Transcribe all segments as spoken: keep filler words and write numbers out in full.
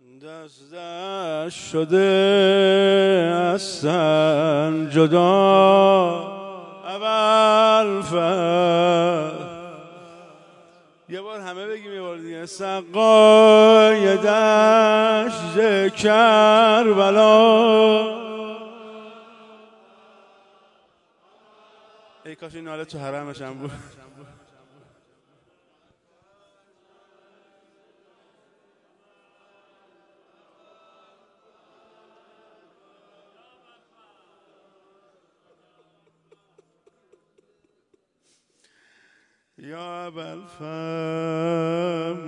دست دست شده هستن جدا اول فر یه بار همه بگیم یه بار دیگه سقای دشت کربلا. ای کاش این ناله تو حرمش هم بود. یا ابوالفضل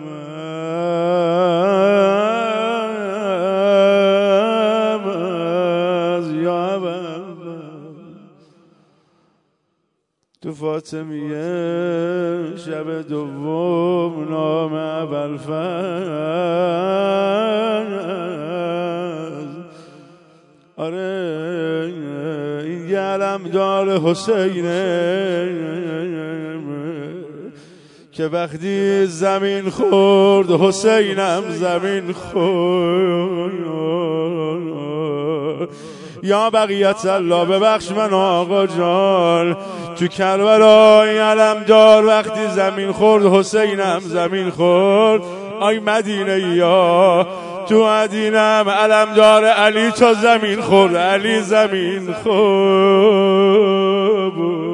یا ابوالفضل تو فاطمیه شب دوم نام ابوالفضل. آره این یه علمدار حسینه که وقتی زمین خورد حسینم زمین خورد. یا بقیت الله ببخش من آقا جان، تو کربلای علمدار وقتی زمین خورد حسینم زمین خورد. آی مدینه یا تو مدینم علمدار علی تا زمین خورد، علی زمین خورد.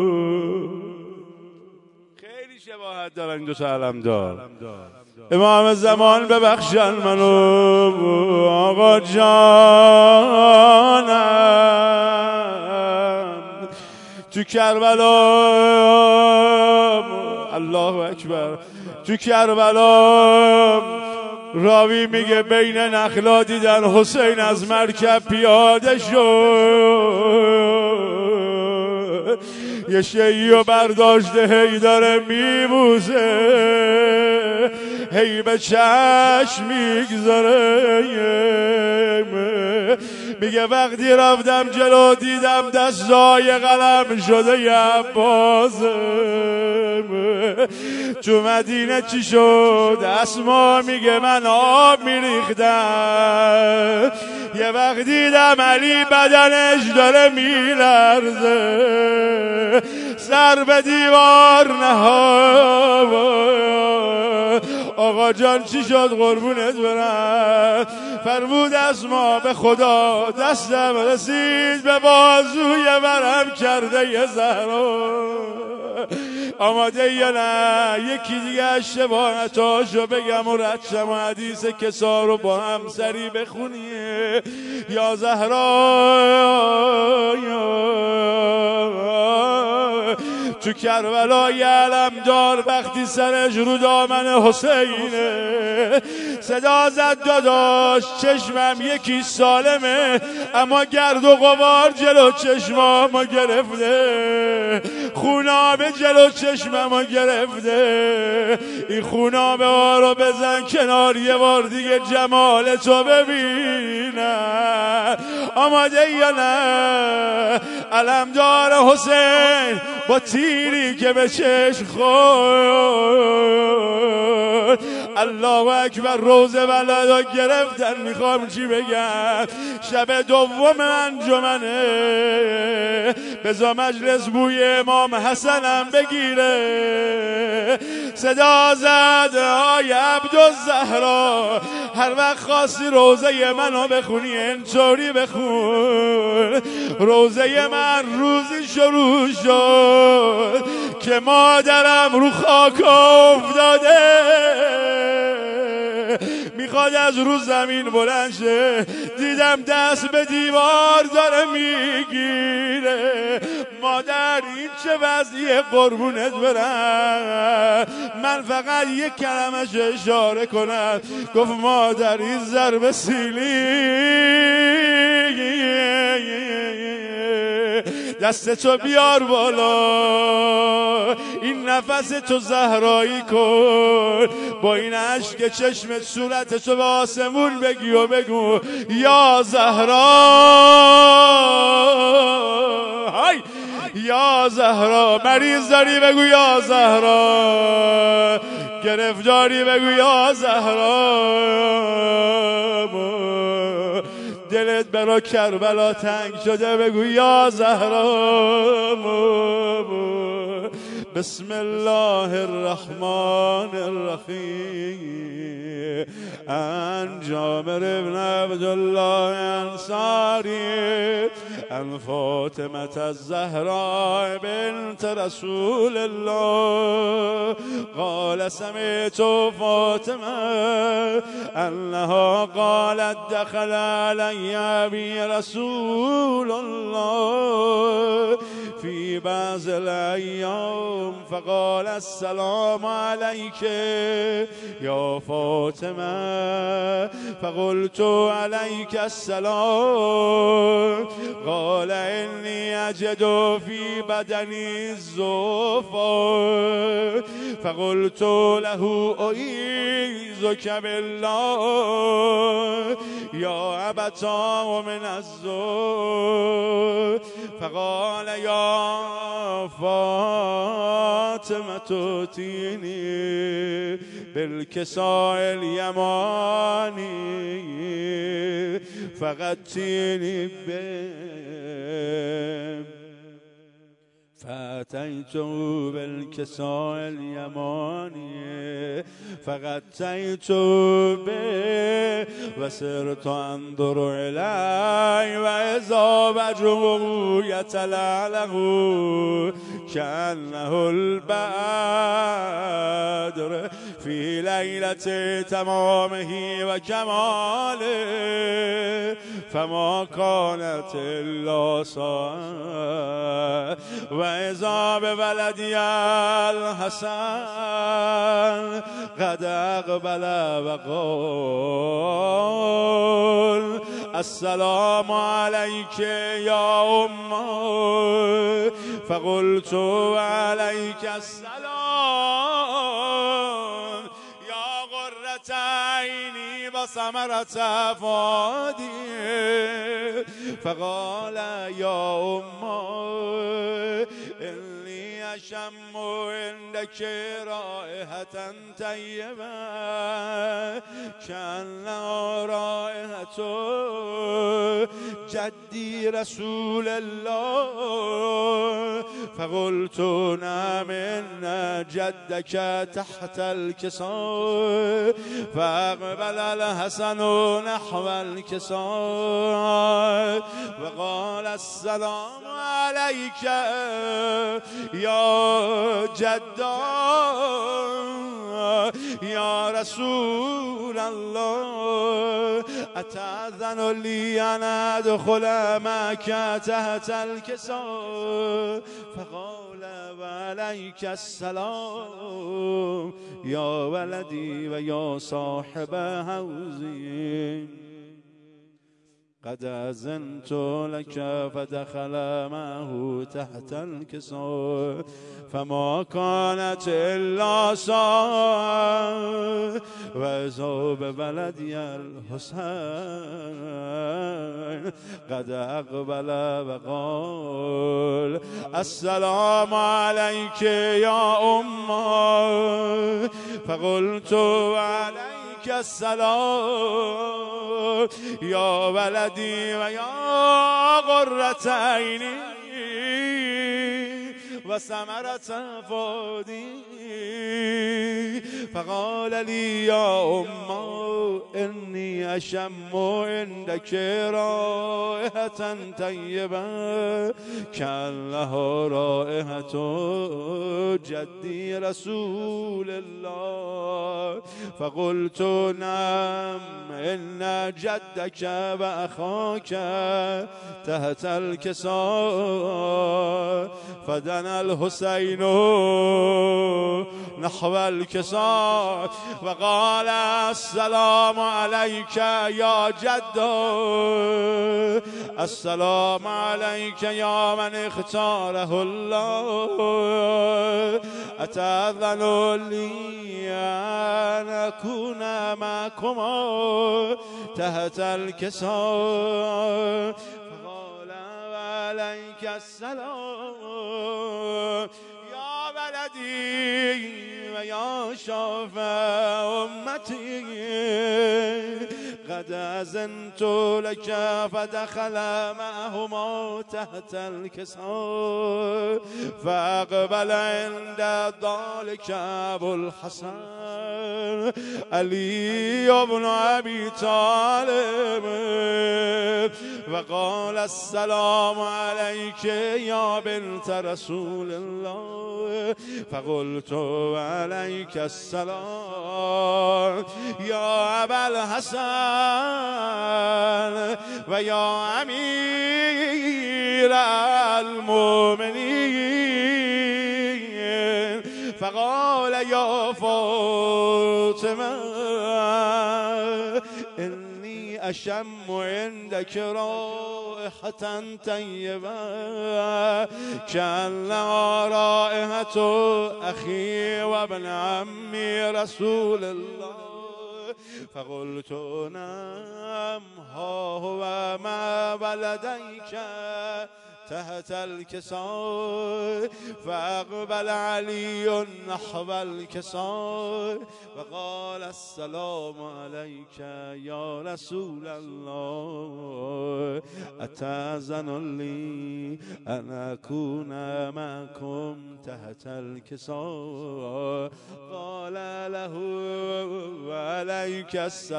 شباهت دارن این دو تا علمدار. امام زمان ببخشن منو آقا جانم تو کربلا. الله اکبر. تو کربلا راوی میگه بین نخلا دیدن حسین از مرکب پیاده شد، یه شیعی و برداشته هی داره میبوزه، هی به چشم میگذاره. میگه وقتی رفتم جلو دیدم دستای قلم شده یه عباسم. تو مدینه چی شد؟ اسما میگه من آب میریختم، یه وقت دیدم علی بدنش داره میلرزه، سر به دیوار نهاد. آقا جان چی شد قربونت برم؟ فرمود اسما به خدا دستم رسید به بازوی برم کرده یه زهرا. آماده یا نه یکی دیگه شباهتاشو بگم و ردشم و حدیث کسا رو با هم سری بخونیه. یا زهرا تو کربلای علمدار وقتی سرش رو دامن حسینه صدا زد داداش چشمم یکی سالمه اما گرد و غبار جلو چشمامو گرفته، خونابه جلو چشممو گرفته. این خونابه ها رو بزن کنار یه بار دیگه جمال تو ببینم. آماده یا نه؟ علمدار حسین با تیری که به چشم خورد، الله اکبر، روزه ولدا گرفتن. میخوام چی بگم؟ شب دوم انجمنه، بزا مجلس بوی امام حسنم بگیره. صدا زد آی عبدالزهرا هر وقت خواستی روزه منو بخونی اینطوری بخون. روزه من روزی شروع شد که مادرم رو خاک افتاده، میخواد از رو زمین بلند شه، دیدم دست به دیوار داره میگیره. مادر این چه وضعیه قربونت برم؟ من فقط یک کلمش اشاره کنم، گفت مادر این ضرب سیلی دستتو بیار بالا، این نفس تو زهرایی کن، با این عشق چشمت صورتتو به آسمون بگی و بگو یا زهرا، های یا زهرا. مریض داری بگو یا زهرا، گرفتاری بگو یا زهرا. دلت برا کربلا تنگ شده بگو یا زهرا بسم الله الرحمن الرحیم ان جابر بن عبدالله انصاری ان فاطمة الزهراء بنت رسول الله قال سمعت فاطمة انها قالت دخل علي ابي رسول الله في بعض الايام فقال السلام عليك يا فاطمة فقلت عليك السلام قال إني أجد في بدني الزوفا فقلت له أعيذك بالله يا أبتا من الزوف فقال يا فاطمة ائتيني بالكساء اليماني فغطيني به فأتيته بالكساء اليماني فغطيت به وسرت أنظر إليه وإذا وجهه يتلألأ كأنه البدر في ليلة تمامه وكماله فما كانت إلا ساعة وإذا بولدي الحسن قد أقبل وقال السلام عليك يا أمه فقلت عليك السلام يا غرة عيني وثمرة فؤادي فقال يا أمه إني أشم عندك رائحة طيبة كأنها رائحة جدي رسول الله فقلت نعم إن جدك تحت الكساء فأقبل الحسن نحو الكساء وقال السلام عليك يا جدا يا رسول الله أتأذن لي أن أدخل معك تحت الكساء فقال وعليك السلام يا ولدي ويا صاحب حوزي قد أذنت لك فدخل معه تحت الكساء فما كانت إلا ساعة وإذا بولدي الحسين قد أقبل وقال السلام عليك يا أمه فقلت عليك السلام يا ولدي ويا غرة عيني وثمرة فؤادي فقال لي يا أمه إني أشم عندك رائحة طيبة كأنها رائحة جدي رسول الله فقلت نعم إن جدك وأخاك تحت الكساء فدنا الحسين نحو الكساء وقال السلام عليك يا جد السلام عليك يا من اختاره الله أتأذن لي أن أكون معكما تحت الكساء فقال وعليك السلام يا ولدي ويا شافع أمتي قد قد أذنت لك فدخل معهما تحت الكساء فأقبل عند ذلك أبو الحسن علي بن أبي طالب وقال السلام عليك يا بنت رسول الله فقلت عليك السلام يا أبا الحسن ويا أمير المؤمنين فقال يا فاطمة إني أشم عندك رائحة طيبة كأنها رائحة أخي وابن عمي رسول الله فقلت نعم ها هو ما ولديك تحت الكساء فأقبل علي نحو الكساء وقال السلام عليك يا رسول الله أتأذن لي أن أكون معكم تحت الكساء قال له وعليك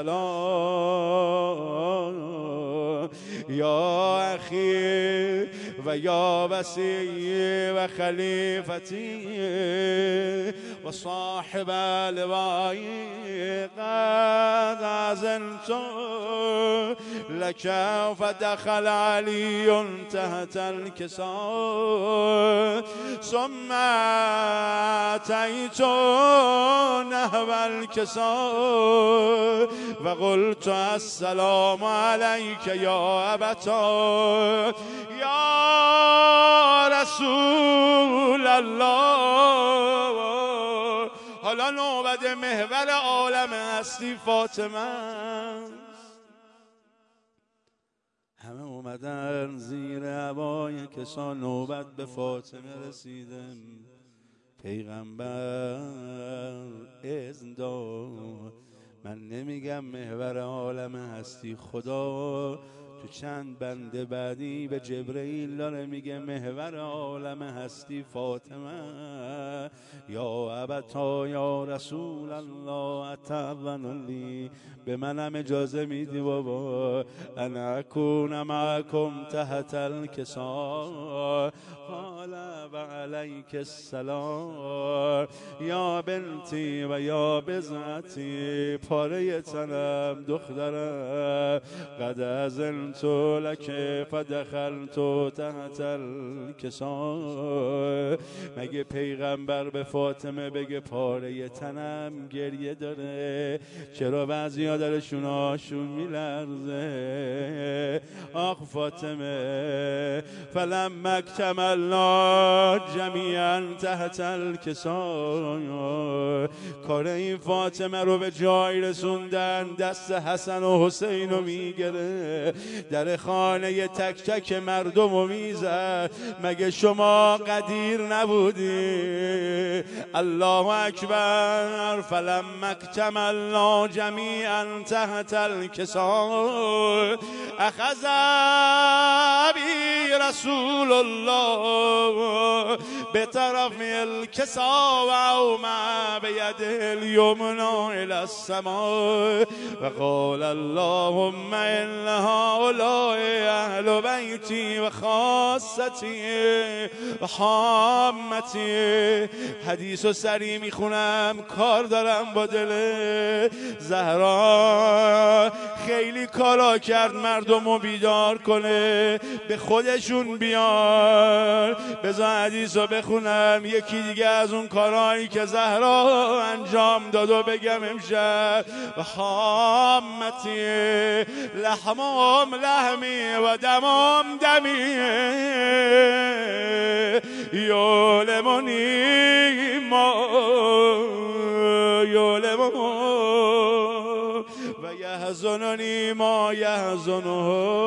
السلام يا أخي ويا وسيي وخليفتي وصاحب لوائي قد أذنت لك فدخل علي تحت الكساء ثم أتيت نحو الكساء وقلت السلام عليك يا أبتا يا رسول الله حالا نوبت محور عالم هستی فاطمه همه اومدن زیر هوای کسا نوبت به فاطمه رسیدن پیغمبر اذن داد من نمیگم محور عالم هستی خدا تو چند بنده بعدی به جبرئیل داره میگه محور عالم هستی فاطمه یا ابتا یا رسول الله اتأذن لی به منم اجازه میدی بابا انا اکون معکم تحت الکساء قال و علیک السلام یا بنتی و یا بزعتی پاره تنم دخترم قد اذنت لک فدخلت تحت الکساء مگه پیغمبر به فاطمه بگه پاره تنم گریه داره چرا بعضی داره شوناشون میلرزه آخ فاطمه فلما اکتملنا جمیعا تحت الکساء کار این فاطمه رو به جای رسوندن دست حسن و حسین رو میگره در خانه تک تک مردم رو میزد مگه شما قدیر نبودی الله اکبر فلما اکتملنا جمیعا تحت الکساء اخذ بی رسول الله به طرف الکساء و اومع بیده الیمنی الی السماء و قال اللهم ان هؤلاء اهل بیتی و خاصتی و حامتی حدیث و سری میخونم کار دارم با دل زهرا خیلی کارا کرد مردم رو بیدار کنه به خودشون بیار بذار حدیث رو بخونم یکی دیگه از اون کارهایی که زهرا انجام داد و بگم امشب و حامتی لحمام لحمی و دمام دمی یولمونی ما یولمون و یحزننی ما یحزنه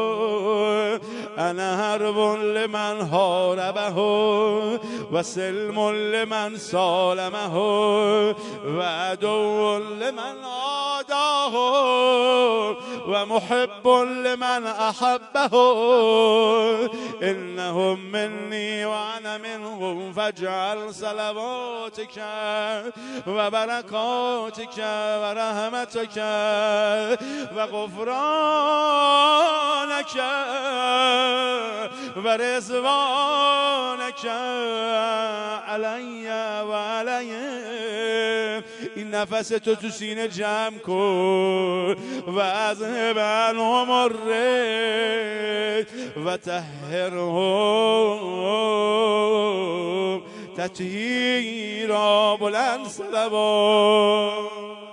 انا حرب لمن حاربه و سلم لمن سالمه و عدو لمن عاداه و محب لمن احبه انهم منی و انا منهم فاجعل صلواتك و برکاتك و رحمتك و غفرانك و رضوانك علی و علیه. این نفس تو تو سینه جمع کن و از عنهم الرجس و طهرهم تطهیرا. بلند صلوات.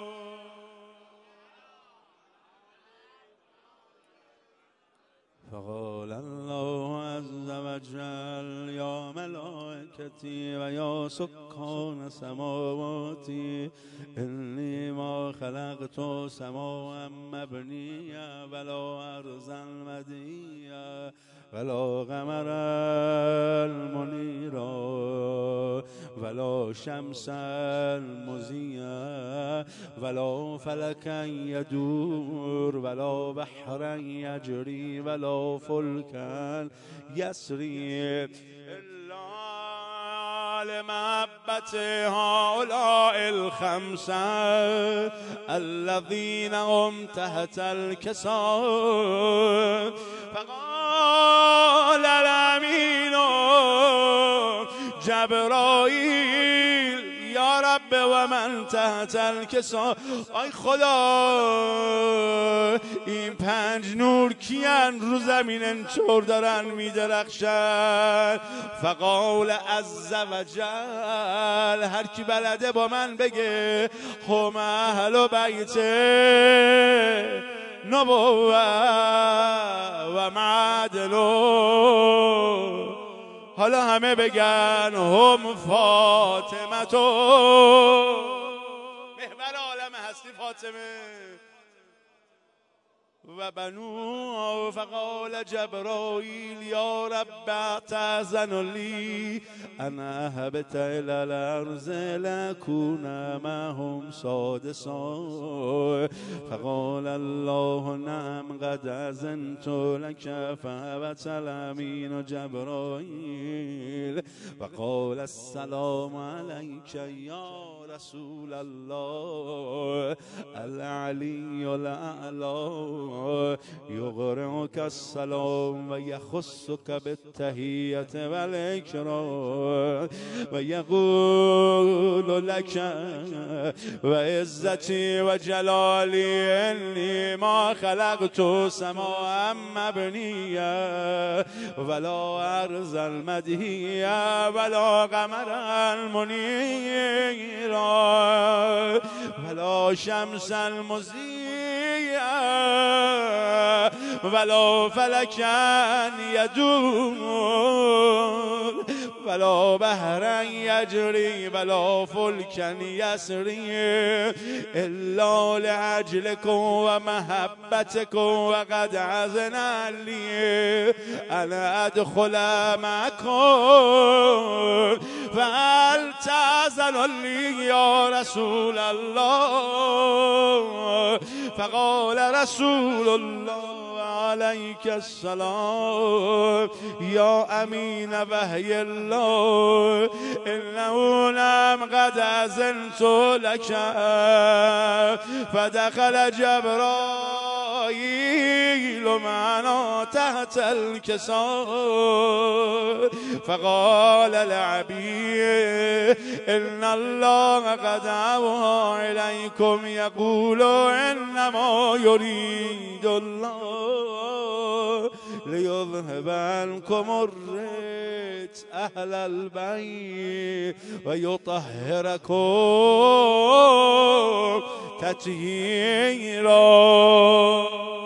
فقال الله عز وجل یا ملائکتی و یا سکان سماواتی انی ما خلقت سماء مبنیه ولا ارضا مدیه ولا قمرا منیرا ولا شمسا مضیئا ولا فلکا یدور ولا بحرا یجری ولا فلکا یسری لمحبت هؤلاء الخمسة الذين هم تحت الكساء. فقال الأمين جبرائيل یا رب و من تحت الکساء. آی خدا این پنج نور کیان رو زمین انچور دارن میدرخشن؟ فقال عز و جل هر کی بلده با من بگه هم اهل بیت نبوة و معدلو. حالا همه بگن هم فاطمه تو محور عالم هستی فاطمه و بنو. فقال جبرائیل یا رب تأذن لی انا اهبت الى الارض لکون معهم سادسا. فقال الله نعم قد اذنت لك فهبت الامین جبرائیل وقال السلام علیک یا رسول الله العلی الاعلی یقرئک السلام و یخصک بالتحیة والاکرام و یقول لك و عزتی و جلالی انی ما خلقت سماء مبنیه ولا ارضا مدهیه ولا قمرا منیرا ولا شمسا مضیئا ولا فلکا یدور ولا بحرا یجری ولا فلکا یسری الا لعجلکم و محبتکم و قد اذن لی ان ادخل معکم فهل تأذن لی یا رسول الله. فقال رسول الله علیک السلام یا امین وحی الله انه لم قد اذنت لك فدخل جبرائیل معنا تحت الكساء. فقال العبید ان الله قد اوحى الیکم یقول انما یرید الله لیذهب عنکم الرجس اهل البیت و یطهرکم تطهیرا.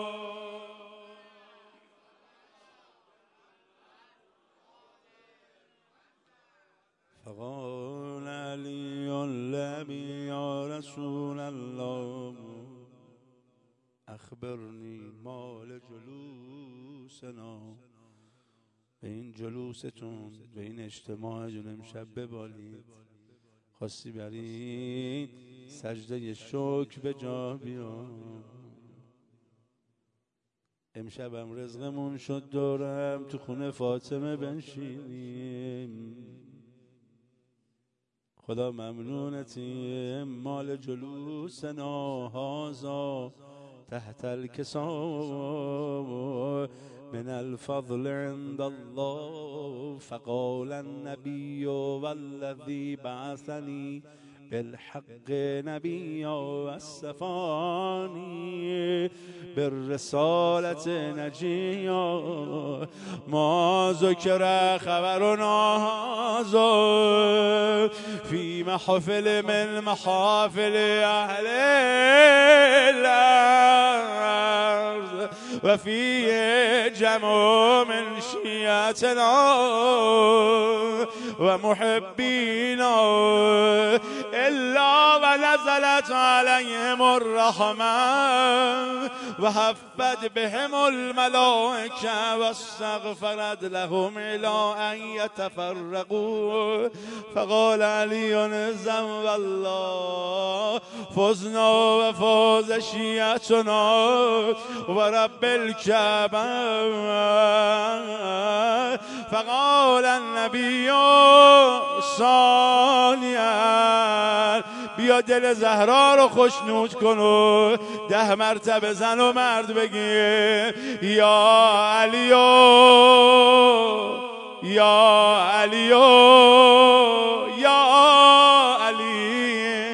فقال علی لبی یا رسول الله اخبرنی مال جلوسنا. به این جلوستون به این اجتماعتون امشب ببالید خواستی برید سجده شکر به جا بیار. امشبم رزقمون شد دورم تو خونه فاطمه بنشینیم. خدا ممنونتیم مال جلوسنا هذا تحت الكساء من الفضل عند الله. فقال النبي والذي بعثني بالحق نبيا والصفاني بالرسالة نجيا ما ذكر خبرنا هذا في محفل من محافل أهل الأرض وفيه جمع من شيعتنا ومحبينا إلا ونزلت عليهم الرحمة وحفت بهم الملائكة واستغفرت لهم إلى أن يتفرقوا. فقال علي زم الله فزنا وفوز شيعتنا ورب الكعبة. فقال النبي ثانيا بیا دل زهرا رو خوشنود کن و ده مرتبه زن و مرد بگی یا علیو یا علیو یا علی.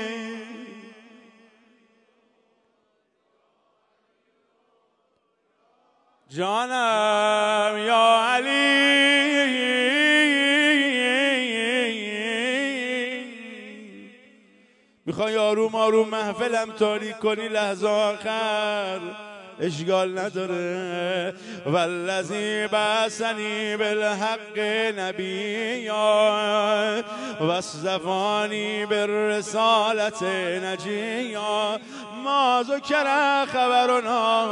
جانم یا علی میخوای آروم آروم محفلم تاریک کنی لحظه آخر اشکال نداره. والذی بعثنی بالحق نبیا واصطفانی بالرسالة نجیا ما ذکر خبرنا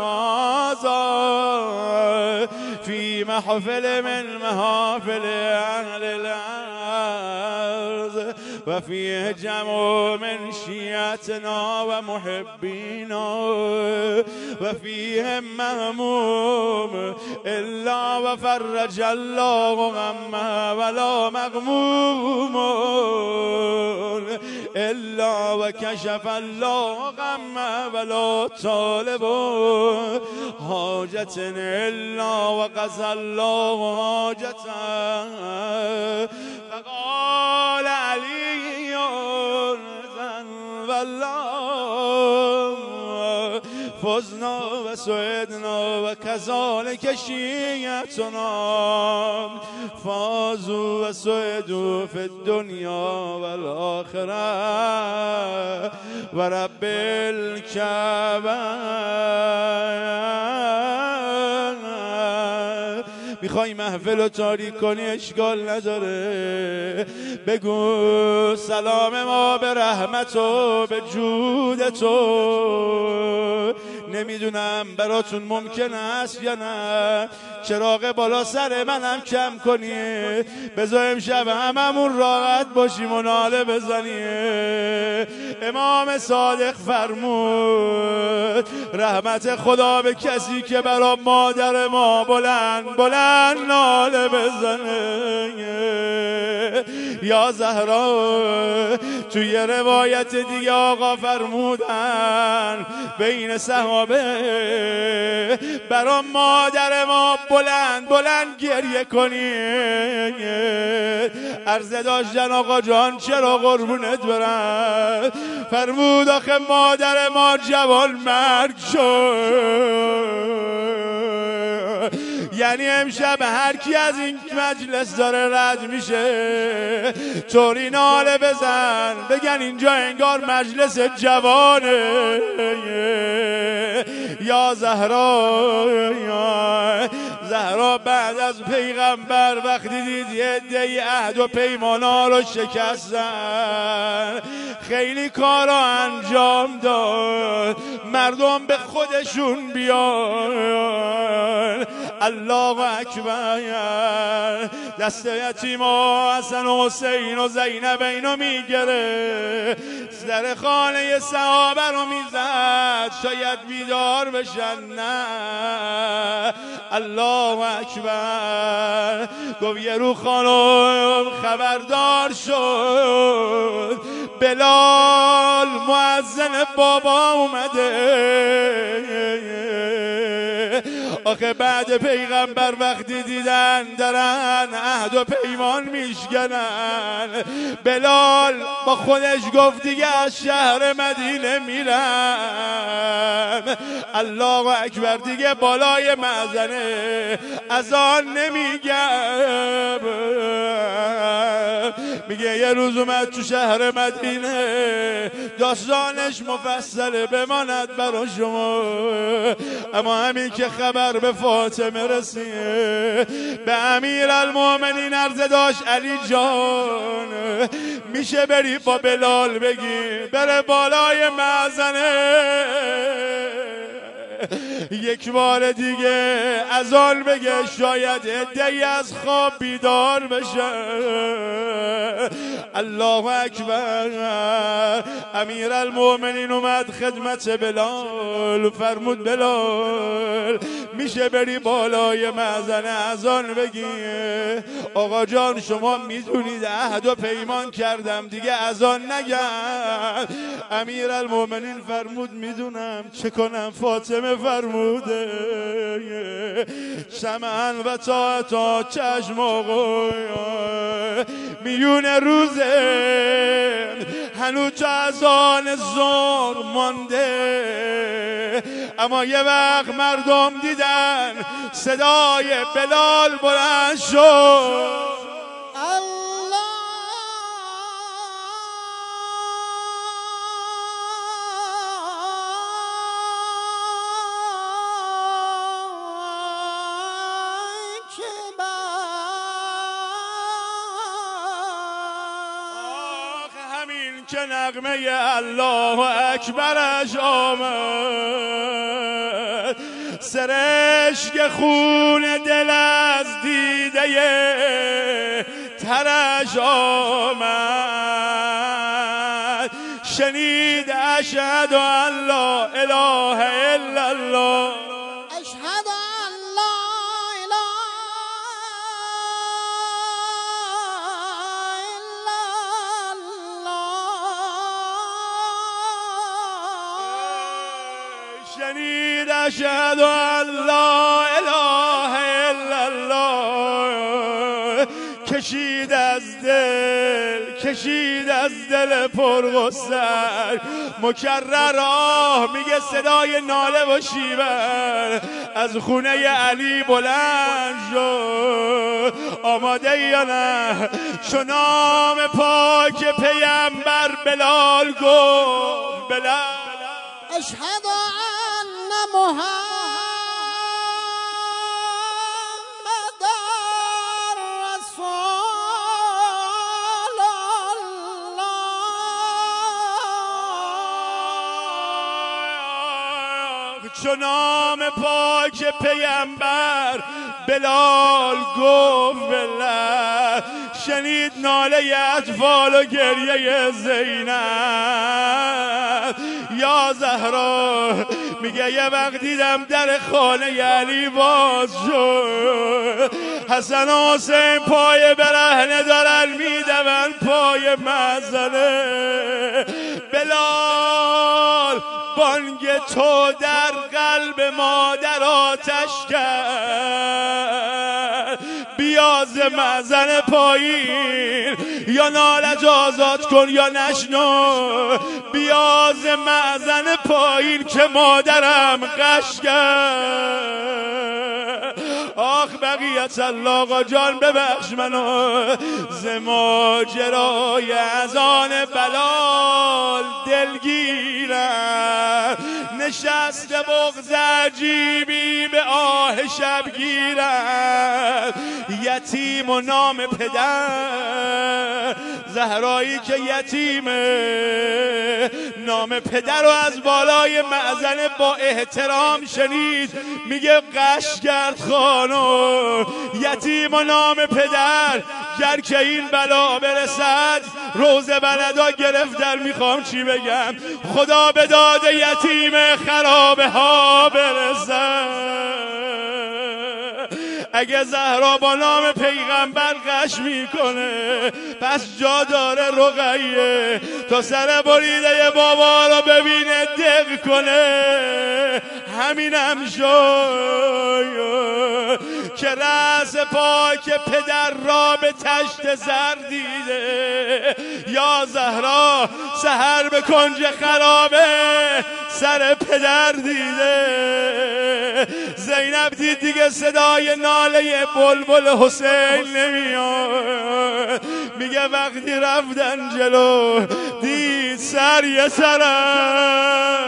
هذا فی محفل من محافل اهل الارض وفيه جمع من شيعتنا ومحبينا وفيهم مهموم إلا وفرج الله غمه ولا مغموم إلا وكشف الله غمه ولا طالب حاجة إلا وقضى الله حاجته. فقال علي والله فزنا وسعدنا وكذلك شيعتنا فازوا وسعدوا في الدنيا والآخرة ورب الكعبة. میخوای محفل رو تاریک کنی اشکال نداره. بگو سلام ما به رحمت و به جود تو. نمیدونم براتون ممکن است یا نه چراغ بالا سر منم کم کنی بذار امشب هممون راحت باشیم و ناله بزنیم. امام صادق فرمود رحمت خدا به کسی که برا مادر ما بلند بلند ناله بزنه. یا زهرا توی روایت دیگه آقا فرمودن بین صحابه برا مادر ما بلند بلند گریه کنی. عرضه داشتن آقا جان چرا قربونت برم؟ فرمود آخه مادر ما جوان مرگ شد. یعنی امشب هر کی از این مجلس داره رد میشه طوری ناله بزن بگن اینجا انگار مجلس جوانه. یا زهرا یا زهرا بعد از پیغمبر وقتی دید یه عده عهد و پیمانا رو شکستن خیلی کارا انجام داد مردم به خودشون بیان. الله اکبر. دست یتیما حسن و حسین و زینب اینو میگره در خانه صحابه رو میزد شاید بیدار بشن. نه الله اکبر. گفت یه رو خانم خبردار شد بلال مؤذن بابا اومده. آخه بعد پیغمبر وقتی دیدن دارن عهد و پیمان میشکنن، بلال با خودش گفت دیگه از شهر مدینه میرم. الله اکبر. دیگه بالای مأذنه اذان نمیگم. میگه یه روز اومد تو شهر مدینه، داستانش مفصله بماند برا شما، اما همین که خبر به فاطمه رسیه، به امیر المؤمنین عرضه داشت علی جان میشه بری با بلال بگی بره بالای مأذنه یک بار دیگه اذان بگه، شاید عده‌ای از خواب بیدار بشه. الله اکبر. امیر المؤمنین اومد خدمت بلال، فرمود بلال میشه بری بالای مأذنه اذان بگی؟ آقا جان شما میدونید عهد و پیمان کردم دیگه اذان نگم. امیر المؤمنین فرمود میدونم چه کنم. فاطمه فرموده شمعن و طاعتا چشم آقا میون روزه هنوز تا اذان ظهر مانده، اما یه وقت مردم دیدن صدای بلال بلند شد. که نغمه الله اکبرش آمد، سرشک خون دل از دیده ترش آمد، شنید اشهد ان لا اله الا الله، اشهد ان لا اله شنید اشهد ان لا اله الا الله، کشید از دل کشید از دل پرغصه، مکرر آه میگه صدای ناله و شیون از خونه علی بلند شد. آماده یا نه؟ چو نام پاک پیامبر بلال گفت بلال اشهد ان محمد رسول الله. چو نام پاک پیامبر بلال گفت بلال، شنید ناله اطفال و گریه زینب. یا زهرا میگه یه وقت دیدم در خانه علی باز شد، حسن و حسین پای برهنه دارن میدون پای مأذنه. بلال بانگ تو در قلب مادر آتش کرد، بیاز مأذن پایین یا نالج آزاد کن یا نشنو، بیاز مأذن پایین که مادرم قش کرد. آخ بقیت الله آقا جان ببخش منو، ز ماجرای اذان بلال دلگیرم، نشسته بغض عجیبی به آه شبگیرم. یتیم و نام پدر، زهرایی که یتیمه نام پدر رو از بالای مأذنه با احترام شنید، میگه قش کرد خانم یتیم و نام پدر، گر که این بلا برسد روز بلدا گرفتر. میخوام چی بگم؟ خدا به داد یتیم خرابه ها برسد. اگه زهرا با نام پیغمبر غش میکنه پس جا داره رقیه تا سر بریده بابا رو ببینه دق کنه. همینم شد که رأس پاک پدر را به تشت زر دیده. یا زهرا سحر به کنج خرابه سر پدر دیده. زینب دید دیگه صدای ناله بلبل حسین نمیاد، میگه وقتی رفتن جلو دید سر یه طرف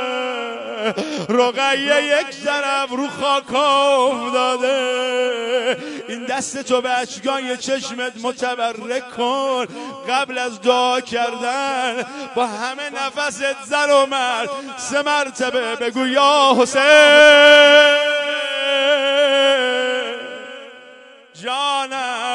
رقیه یک طرف رو خاک افتاده. این دست تو به اشکای چشمت متبرک کن، قبل از دعا کردن با همه نفست زن و مرد سه مرتبه بگو یا حسین جانم